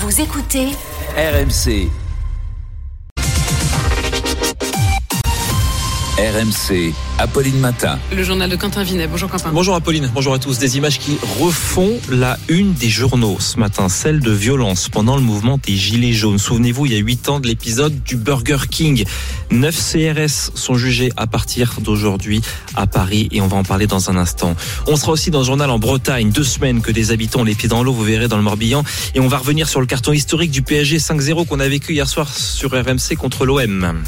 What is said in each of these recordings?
Vous écoutez RMC. RMC, Apolline Matin. Le journal de Quentin Vinet. Bonjour Quentin. Bonjour Apolline, bonjour à tous. Des images qui refont la une des journaux ce matin, celle de violence pendant le mouvement des Gilets jaunes. Souvenez-vous, il y a 8 ans de l'épisode du Burger King. 9 CRS sont jugés à partir d'aujourd'hui à Paris et on va en parler dans un instant. On sera aussi dans le journal en Bretagne, 2 semaines que des habitants ont les pieds dans l'eau, vous verrez dans le Morbihan. Et on va revenir sur le carton historique du PSG 5-0 qu'on a vécu hier soir sur RMC contre l'OM.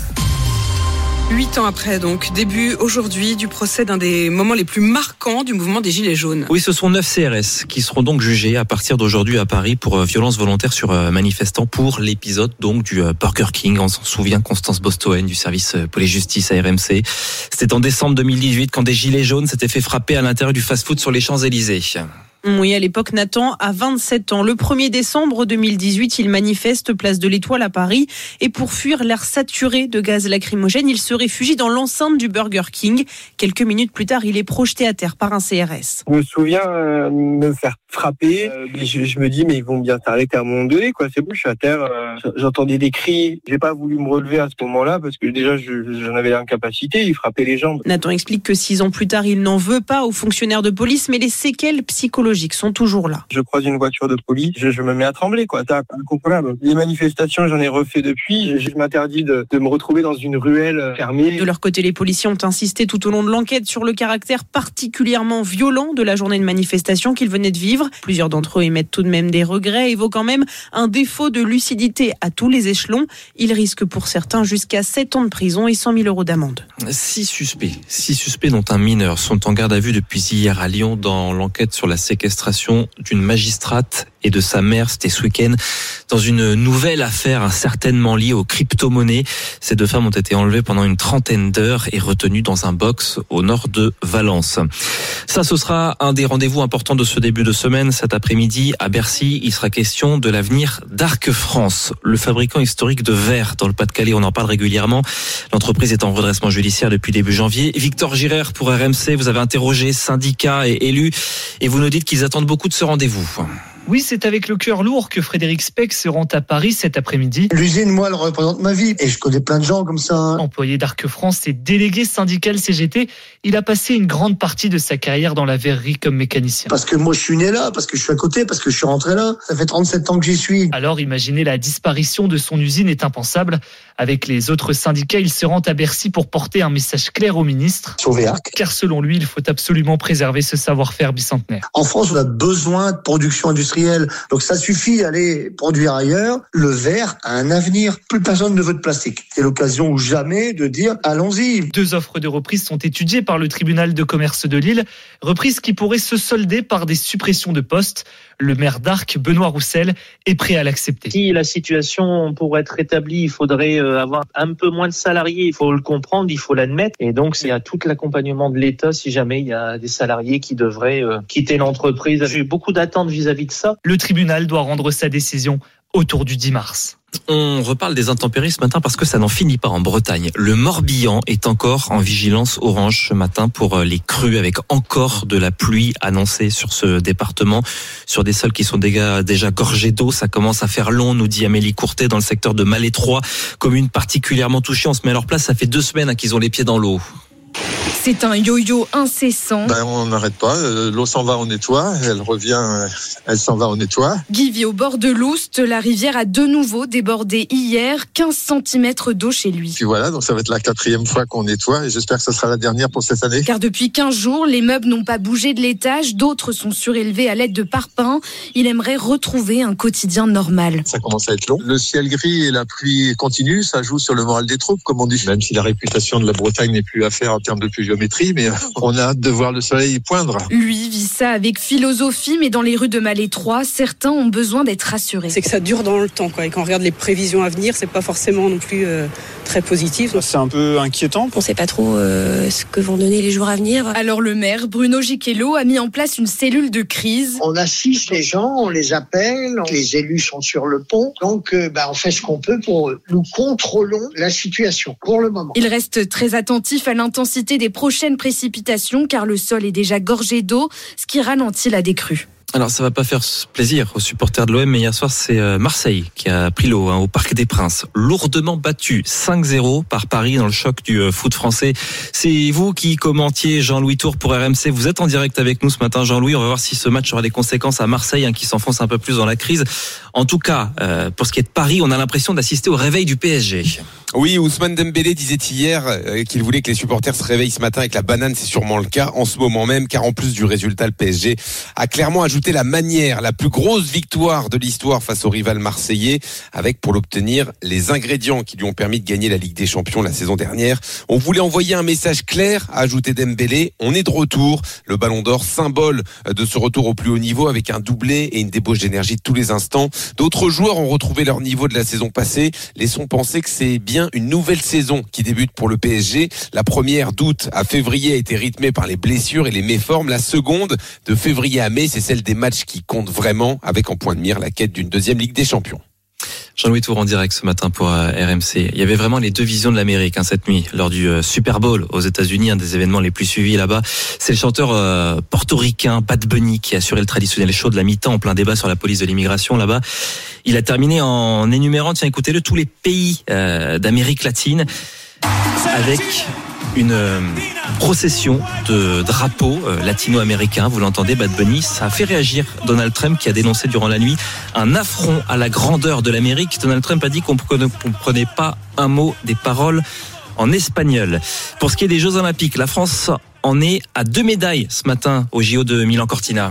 8 ans après, donc, début aujourd'hui du procès d'un des moments les plus marquants du mouvement des Gilets jaunes. Oui, ce sont 9 CRS qui seront donc jugés à partir d'aujourd'hui à Paris pour violence volontaire sur manifestants pour l'épisode donc du Burger King. On s'en souvient, Constance Bostoen du service police-justice à RMC. C'était en décembre 2018 quand des Gilets jaunes s'étaient fait frapper à l'intérieur du fast-food sur les Champs-Élysées. Oui, à l'époque, Nathan a 27 ans. Le 1er décembre 2018, il manifeste place de l'Étoile à Paris. Et pour fuir l'air saturé de gaz lacrymogène, il se réfugie dans l'enceinte du Burger King. Quelques minutes plus tard, il est projeté à terre par un CRS. Je me souviens me faire frapper. Je me dis, mais ils vont bien s'arrêter à un moment donné, quoi. C'est bon, je suis à terre. J'entendais des cris. J'ai pas voulu me relever à ce moment-là parce que déjà, j'en avais l'incapacité. Ils frappaient les jambes. Nathan explique que 6 ans plus tard, il n'en veut pas aux fonctionnaires de police, mais les séquelles psychologiques sont toujours là. Je croise une voiture de police, je me mets à trembler, quoi. C'est incomparable. Les manifestations, j'en ai refait depuis. Je m'interdis de me retrouver dans une ruelle fermée. De leur côté, les policiers ont insisté tout au long de l'enquête sur le caractère particulièrement violent de la journée de manifestation qu'ils venaient de vivre. Plusieurs d'entre eux émettent tout de même des regrets, évoquant même un défaut de lucidité à tous les échelons. Ils risquent pour certains jusqu'à 7 ans de prison et 100 000 € d'amende. 6 suspects dont un mineur sont en garde à vue depuis hier à Lyon dans l'enquête sur la séquestration d'une magistrate et de sa mère, c'était ce week-end, dans une nouvelle affaire certainement liée aux crypto-monnaies. Ces 2 femmes ont été enlevées pendant une trentaine d'heures et retenues dans un box au nord de Valence. Ça, ce sera un des rendez-vous importants de ce début de semaine. Cet après-midi, à Bercy, il sera question de l'avenir d'Arc France, le fabricant historique de verre dans le Pas-de-Calais. On en parle régulièrement. L'entreprise est en redressement judiciaire depuis début janvier. Victor Girard pour RMC, vous avez interrogé syndicats et élus et vous nous dites qu'ils attendent beaucoup de ce rendez-vous. Oui, c'est avec le cœur lourd que Frédéric Speck se rend à Paris cet après-midi. L'usine, moi, elle représente ma vie. Et je connais plein de gens comme ça. Employé d'Arc France et délégué syndical CGT, il a passé une grande partie de sa carrière dans la verrerie comme mécanicien. Parce que moi, je suis né là, parce que je suis à côté, parce que je suis rentré là. Ça fait 37 ans que j'y suis. Alors, imaginer la disparition de son usine est impensable. Avec les autres syndicats, il se rend à Bercy pour porter un message clair au ministre. Sauver Arc. Car selon lui, il faut absolument préserver ce savoir-faire bicentenaire. En France, on a besoin de production industrielle. Donc ça suffit d'aller produire ailleurs. Le verre a un avenir. Plus personne ne veut de plastique. C'est l'occasion ou jamais de dire allons-y. 2 offres de reprise sont étudiées par le tribunal de commerce de Lille. Reprise qui pourrait se solder par des suppressions de postes. Le maire d'Arc, Benoît Roussel, est prêt à l'accepter. Si la situation pourrait être rétablie, il faudrait avoir un peu moins de salariés. Il faut le comprendre, il faut l'admettre. Et donc, il y a tout l'accompagnement de l'État si jamais il y a des salariés qui devraient quitter l'entreprise. J'ai beaucoup d'attentes vis-à-vis de ça. Le tribunal doit rendre sa décision autour du 10 mars. On reparle des intempéries ce matin parce que ça n'en finit pas en Bretagne. Le Morbihan est encore en vigilance orange ce matin pour les crues avec encore de la pluie annoncée sur ce département. Sur des sols qui sont déjà gorgés d'eau, ça commence à faire long, nous dit Amélie Courtet dans le secteur de Malétroit, commune particulièrement touchée. On se met à leur place, ça fait 2 semaines qu'ils ont les pieds dans l'eau. C'est un yo-yo incessant. On n'arrête pas. L'eau s'en va, on nettoie. Elle revient, elle s'en va, on nettoie. Guy vit au bord de l'Oust. La rivière a de nouveau débordé hier. 15 cm d'eau chez lui. Puis voilà, donc ça va être la 4e fois qu'on nettoie et j'espère que ça sera la dernière pour cette année. Car depuis 15 jours, les meubles n'ont pas bougé de l'étage. D'autres sont surélevés à l'aide de parpaings. Il aimerait retrouver un quotidien normal. Ça commence à être long. Le ciel gris et la pluie continue. Ça joue sur le moral des troupes, comme on dit. Même si la réputation de la Bretagne n'est plus à faire en termes de pluviométrie, mais on a hâte de voir le soleil poindre. Lui vit ça avec philosophie, mais dans les rues de Malétroit, certains ont besoin d'être rassurés. C'est que ça dure dans le temps, quoi. Et quand on regarde les prévisions à venir, c'est pas forcément non plus très positif. C'est un peu inquiétant. On sait pas trop ce que vont donner les jours à venir. Alors le maire, Bruno Giquelot, a mis en place une cellule de crise. On assiste les gens, on les appelle, les élus sont sur le pont, donc on fait ce qu'on peut pour eux. Nous contrôlons la situation pour le moment. Il reste très attentif à l'intensité des prochaines précipitations car le sol est déjà gorgé d'eau, ce qui ralentit la décrue. Alors ça va pas faire plaisir aux supporters de l'OM, mais hier soir c'est Marseille qui a pris l'eau au Parc des Princes, lourdement battu 5-0 par Paris dans le choc du foot français. C'est vous qui commentiez, Jean-Louis Tour pour RMC. Vous êtes en direct avec nous ce matin, Jean-Louis. On va voir si ce match aura des conséquences à Marseille, qui s'enfonce un peu plus dans la crise. En tout cas, pour ce qui est de Paris, on a l'impression d'assister au réveil du PSG. Oui, Ousmane Dembélé disait hier qu'il voulait que les supporters se réveillent ce matin avec la banane. C'est sûrement le cas en ce moment même, car en plus du résultat, le PSG a clairement ajouté la manière, la plus grosse victoire de l'histoire face au rival marseillais, avec pour l'obtenir les ingrédients qui lui ont permis de gagner la Ligue des Champions la saison dernière. On voulait envoyer un message clair, a ajouté Dembélé. On est de retour. Le Ballon d'Or, symbole de ce retour au plus haut niveau, avec un doublé et une débauche d'énergie de tous les instants. D'autres joueurs ont retrouvé leur niveau de la saison passée. Laissons penser que c'est bien une nouvelle saison qui débute pour le PSG. La première d'août à février a été rythmée par les blessures et les méformes. La seconde, de février à mai, c'est celle des matchs qui comptent vraiment, avec en point de mire la quête d'une deuxième Ligue des Champions. Jean-Louis Tour en direct ce matin pour RMC. Il y avait vraiment les deux visions de l'Amérique cette nuit lors du Super Bowl aux États-Unis, un des événements les plus suivis là-bas. C'est le chanteur portoricain Bad Bunny qui a assuré le traditionnel show de la mi-temps en plein débat sur la police de l'immigration là-bas. Il a terminé en énumérant, tiens écoutez-le, tous les pays d'Amérique latine avec une procession de drapeaux latino-américains. Vous l'entendez, Bad Bunny. Ça a fait réagir Donald Trump qui a dénoncé durant la nuit un affront à la grandeur de l'Amérique. Donald Trump a dit qu'on ne comprenait pas un mot des paroles en espagnol. Pour ce qui est des Jeux Olympiques, la France en est à 2 médailles ce matin au JO de Milan-Cortina.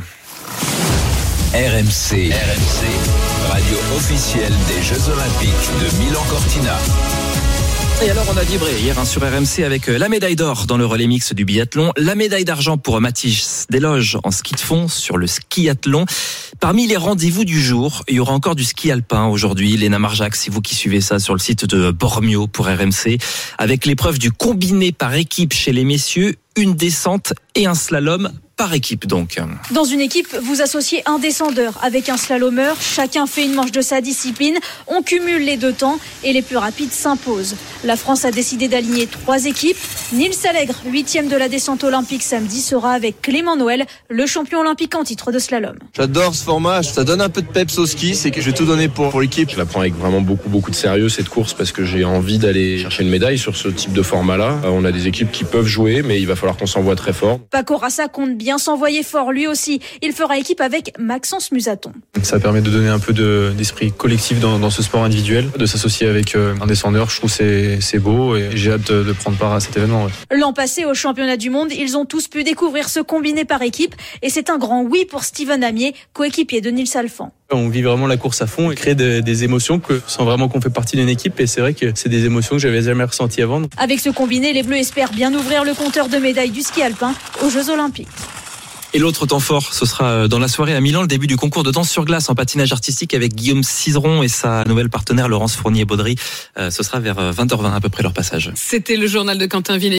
RMC, radio officielle des Jeux Olympiques de Milan-Cortina. Et alors on a vibré hier sur RMC avec la médaille d'or dans le relais mix du biathlon, la médaille d'argent pour Mathis Desloges en ski de fond sur le skiathlon. Parmi les rendez-vous du jour, il y aura encore du ski alpin aujourd'hui. Léna Marjac, c'est vous qui suivez ça sur le site de Bormio pour RMC, avec l'épreuve du combiné par équipe chez les messieurs, une descente et un slalom par équipe donc. Dans une équipe, vous associez un descendeur avec un slalomeur. Chacun fait une manche de sa discipline. On cumule les deux temps et les plus rapides s'imposent. La France a décidé d'aligner 3 équipes. Nils Allègre, 8e de la descente olympique samedi, sera avec Clément Noël, le champion olympique en titre de slalom. J'adore ce format. Ça donne un peu de peps au ski. C'est que je vais tout donner pour l'équipe. Je la prends avec vraiment beaucoup de sérieux cette course parce que j'ai envie d'aller chercher une médaille sur ce type de format-là. On a des équipes qui peuvent jouer, mais il va falloir qu'on s'envoie très fort. Paco Rassa compte bien s'envoyer fort lui aussi. Il fera équipe avec Maxence Musaton. Ça permet de donner un peu d'esprit collectif dans ce sport individuel, de s'associer avec un descendeur. Je trouve c'est beau et j'ai hâte de prendre part à cet événement. Ouais. L'an passé au championnat du monde, ils ont tous pu découvrir ce combiné par équipe et c'est un grand oui pour Steven Amier, coéquipier de Nils Alphand. On vit vraiment la course à fond et crée des émotions que on sent vraiment qu'on fait partie d'une équipe et c'est vrai que c'est des émotions que j'avais jamais ressenties avant. Avec ce combiné, les Bleus espèrent bien ouvrir le compteur de médailles du ski alpin aux Jeux Olympiques. Et l'autre temps fort, ce sera dans la soirée à Milan, le début du concours de danse sur glace en patinage artistique avec Guillaume Cizeron et sa nouvelle partenaire Laurence Fournier-Baudry. Ce sera vers 20h20 à peu près leur passage. C'était le journal de Quentin Villet.